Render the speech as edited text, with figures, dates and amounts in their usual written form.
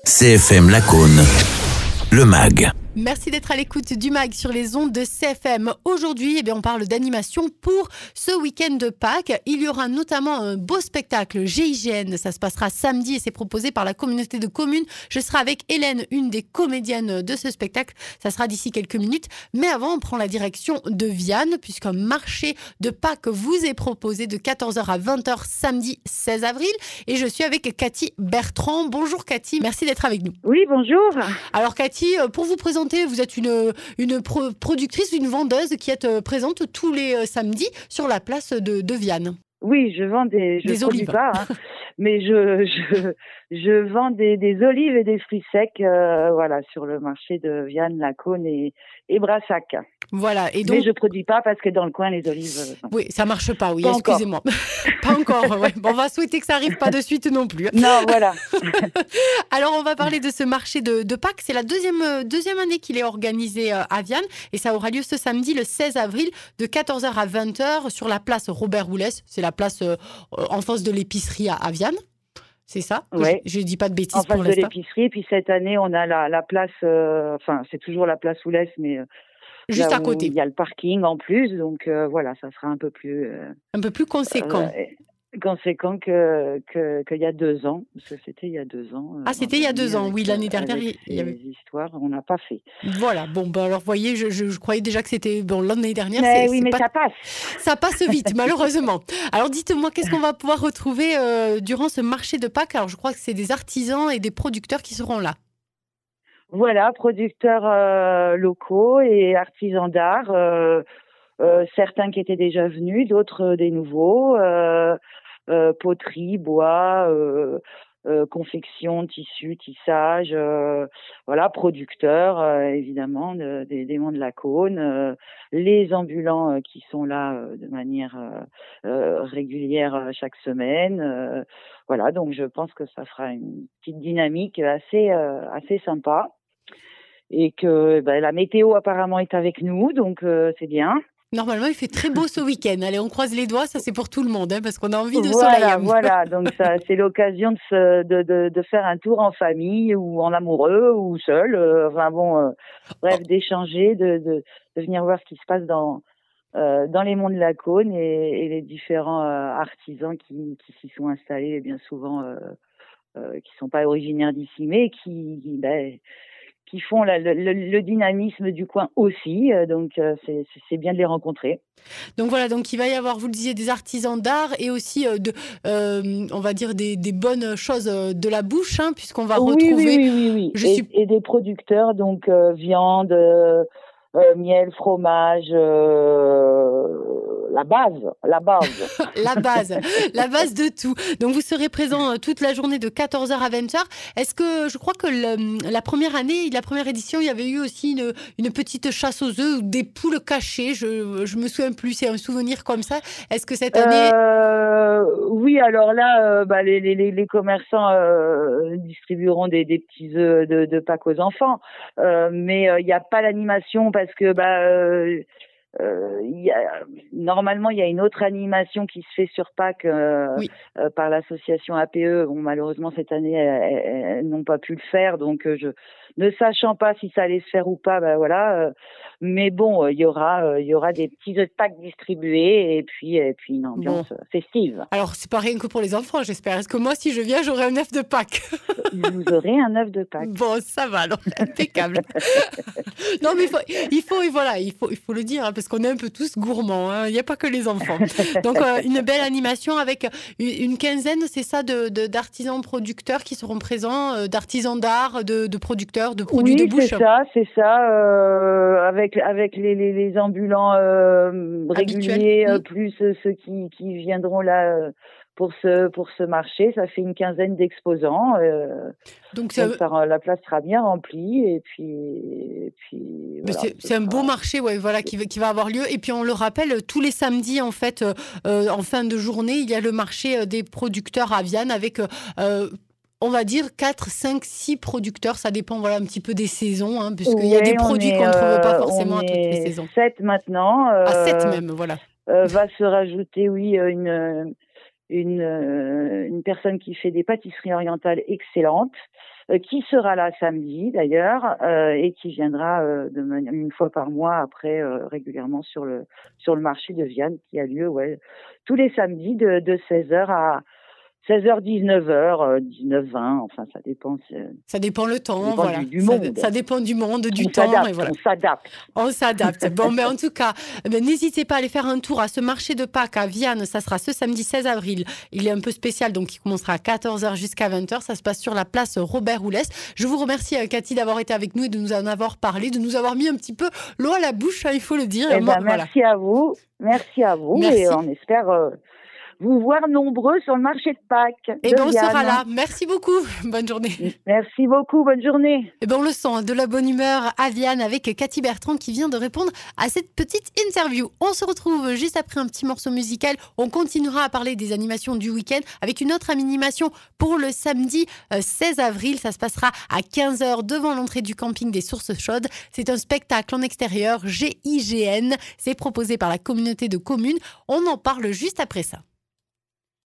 CFM Lacaune, le MAG. Merci d'être à l'écoute du MAG sur les ondes de CFM. Aujourd'hui, on parle d'animation pour ce week-end de Pâques. Il y aura notamment un beau spectacle GIGN. Ça se passera samedi et c'est proposé par la communauté de communes. Je serai avec Hélène, une des comédiennes de ce spectacle. Ça sera d'ici quelques minutes. Mais avant, on prend la direction de Vianne puisqu'un marché de Pâques vous est proposé de 14h à 20h samedi 16 avril. Et je suis avec Cathy Bertrand. Bonjour Cathy, merci d'être avec nous. Oui, bonjour. Alors Cathy, pour vous présenter, vous êtes une productrice, une vendeuse qui est présente tous les samedis sur la place de Vianne. Oui, je vends des olives. Pas, mais je vends des olives et des fruits secs, sur le marché de Vianne, Lacaune et Brassac. Voilà. Et donc, mais je produis pas parce que dans le coin les olives. Oui, ça marche pas. Oui, pas excusez-moi. Pas encore. Ouais. Bon, on va souhaiter que ça arrive pas de suite non plus. Non, voilà. Alors, on va parler de ce marché de Pâques. C'est la deuxième année qu'il est organisé à Vianne et ça aura lieu ce samedi, le 16 avril, de 14h à 20h sur la place Robert Roulès. C'est la place en face de l'épicerie à Vianne. C'est ça? Ouais. Je dis pas de bêtises en face pour l'instant. de l'épicerie. Puis cette année, on a la place. C'est toujours la place Roulès, mais juste à côté. Il y a le parking en plus, donc ça sera un peu plus conséquent. Conséquent qu'il y a 2 ans, parce que c'était il y a 2 ans. C'était il y a 2 ans, oui, l'année dernière. Il y avait des histoires, on n'a pas fait. Voilà, alors vous voyez, je croyais déjà que c'était l'année dernière. Mais ça passe. Ça passe vite, malheureusement. Alors dites-moi, qu'est-ce qu'on va pouvoir retrouver durant ce marché de Pâques? Alors je crois que c'est des artisans et des producteurs qui seront là. Voilà, producteurs locaux et artisans d'art, certains qui étaient déjà venus, d'autres des nouveaux, poterie, bois, confection, tissu, tissage, producteurs évidemment des monts de Lacaune, les ambulants qui sont là de manière régulière chaque semaine. Donc je pense que ça fera une petite dynamique assez sympa. Et que la météo apparemment est avec nous, donc c'est bien. Normalement, il fait très beau ce week-end. Allez, on croise les doigts, ça c'est pour tout le monde, parce qu'on a envie de soleil. Voilà, donc ça c'est l'occasion de faire un tour en famille ou en amoureux ou seul. D'échanger, de venir voir ce qui se passe dans les monts de Lacaune et les différents artisans qui s'y sont installés, bien souvent qui sont pas originaires d'ici, mais qui font le dynamisme du coin aussi. Donc, c'est bien de les rencontrer. Donc voilà, donc il va y avoir, vous le disiez, des artisans d'art et aussi on va dire des bonnes choses de la bouche, puisqu'on va retrouver... Oui. Et des producteurs, donc viande, miel, fromage... La base. la base de tout. Donc vous serez présent toute la journée de 14h à 20h. Est-ce que, je crois que la première édition, il y avait eu aussi une petite chasse aux œufs ou des poules cachées, je me souviens plus, c'est un souvenir comme ça. Est-ce que cette année... Oui, alors là, les commerçants distribueront des petits œufs de Pâques aux enfants, mais il n'y a pas l'animation parce que normalement, il y a une autre animation qui se fait sur Pâques par l'association APE. Bon, malheureusement, cette année, elles n'ont pas pu le faire. Donc, ne sachant pas si ça allait se faire ou pas, mais bon, il y aura des petits œufs de Pâques distribués et puis une ambiance festive. Alors, c'est pas rien que pour les enfants, j'espère. Est-ce que moi, si je viens, j'aurai un œuf de Pâques? Vous aurez un œuf de Pâques. Bon, ça va, alors, impeccable. Non, mais il faut le dire, parce qu'on est un peu tous gourmands. Il n'y a pas que les enfants. Donc, une belle animation avec une quinzaine, c'est ça, d'artisans producteurs qui seront présents, d'artisans d'art, de producteurs, de produits de bouche. C'est ça. Avec les ambulants réguliers, plus ceux qui viendront là pour ce marché, ça fait une quinzaine d'exposants. Donc la place sera bien remplie et puis c'est un beau marché qui va avoir lieu. Et puis on le rappelle, tous les samedis en fait, en fin de journée, il y a le marché des producteurs à Vianne avec on va dire 4, 5, 6 producteurs, ça dépend un petit peu des saisons, puisqu'il y a des produits qu'on ne trouve pas forcément à toutes les saisons. 7 maintenant. À 7 même, voilà. Va se rajouter, une personne qui fait des pâtisseries orientales excellentes. qui sera là samedi d'ailleurs et qui viendra une fois par mois après régulièrement sur le marché de Vianne qui a lieu tous les samedis de 16h à 16h, 19h, 19h20, enfin ça dépend. Ça dépend le temps, ça dépend voilà. Du monde. Ça dépend du monde, du temps. Et voilà. On s'adapte. Bon, mais en tout cas, n'hésitez pas à aller faire un tour à ce marché de Pâques à Vianne. Ça sera ce samedi 16 avril. Il est un peu spécial, donc il commencera à 14h jusqu'à 20h. Ça se passe sur la place Robert Roulès. Je vous remercie, Cathy, d'avoir été avec nous et de nous en avoir parlé, de nous avoir mis un petit peu l'eau à la bouche, il faut le dire. Merci à vous. Merci. Et on espère vous voir nombreux sur le marché de Pâques. Et on sera là. Merci beaucoup. Bonne journée. Merci beaucoup. Bonne journée. Et on le sent, de la bonne humeur à Vianne avec Cathy Bertrand qui vient de répondre à cette petite interview. On se retrouve juste après un petit morceau musical. On continuera à parler des animations du week-end avec une autre animation pour le samedi 16 avril. Ça se passera à 15h devant l'entrée du camping des Sources Chaudes. C'est un spectacle en extérieur GIGN. C'est proposé par la communauté de communes. On en parle juste après ça.